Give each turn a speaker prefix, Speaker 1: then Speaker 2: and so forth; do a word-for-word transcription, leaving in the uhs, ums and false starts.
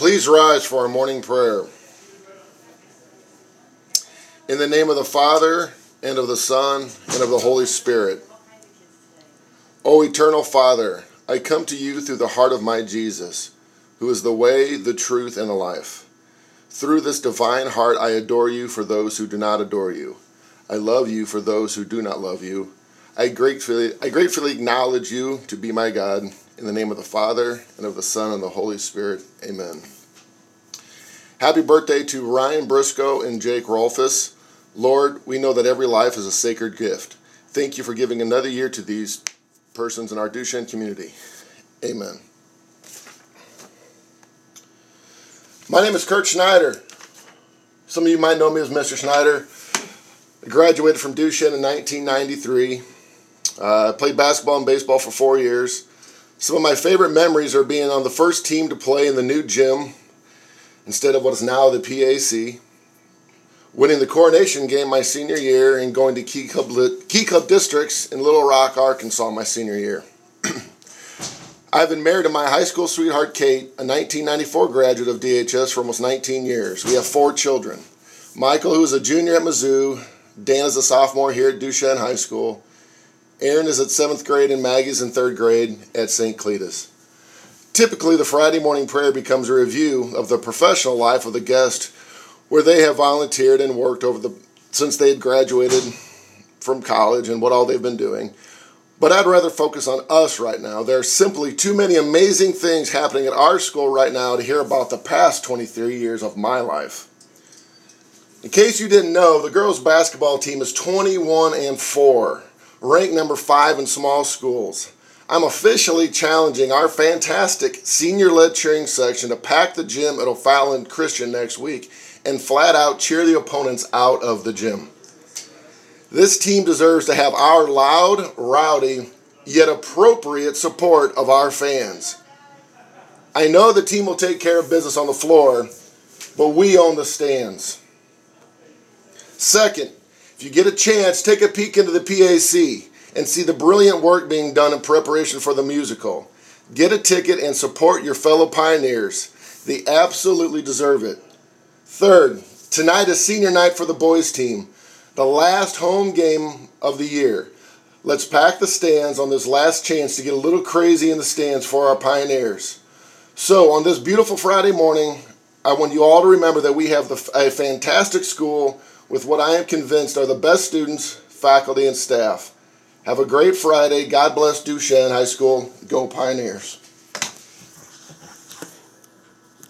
Speaker 1: Please rise for our morning prayer. In the name of the Father, and of the Son, and of the Holy Spirit. O eternal Father, I come to you through the heart of my Jesus, who is the way, the truth, and the life. Through this divine heart I adore you for those who do not adore you. I love you for those who do not love you. I gratefully, I gratefully acknowledge you to be my God. In the name of the Father, and of the Son, and the Holy Spirit. Amen. Happy birthday to Ryan Briscoe and Jake Rolfus. Lord, we know that every life is a sacred gift. Thank you for giving another year to these persons in our Duchesne community. Amen. My name is Kurt Schneider. Some of you might know me as Mister Schneider. I graduated from Duchesne in nineteen ninety-three. Uh, I played basketball and baseball for four years. Some of my favorite memories are being on the first team to play in the new gym instead of what is now the P A C, winning the coronation game my senior year, and going to Key Club, Key Club Districts in Little Rock, Arkansas my senior year. I've been married to my high school sweetheart, Kate, a nineteen ninety-four graduate of D H S for almost nineteen years. We have four children. Michael, who is a junior at Mizzou. Dan is a sophomore here at Duchesne High School. Aaron is at seventh grade and Maggie's in third grade at Saint Cletus. Typically, the Friday morning prayer becomes a review of the professional life of the guest, where they have volunteered and worked over the since they had graduated from college and what all they've been doing. But I'd rather focus on us right now. There are simply too many amazing things happening at our school right now to hear about the past twenty-three years of my life. In case you didn't know, the girls' basketball team is twenty-one and four. Ranked number five in small schools. I'm officially challenging our fantastic senior-led cheering section to pack the gym at O'Fallon Christian next week and flat out cheer the opponents out of the gym. This team deserves to have our loud, rowdy, yet appropriate support of our fans. I know the team will take care of business on the floor, but we own the stands. Second, if you get a chance, take a peek into the P A C and see the brilliant work being done in preparation for the musical. Get a ticket and support your fellow pioneers. They absolutely deserve it. Third, tonight is senior night for the boys team, the last home game of the year. Let's pack the stands on this last chance to get a little crazy in the stands for our pioneers. So on this beautiful Friday morning, I want you all to remember that we have the, a fantastic school with what I am convinced are the best students, faculty, and staff. Have a great Friday. God bless Duchesne High School. Go Pioneers.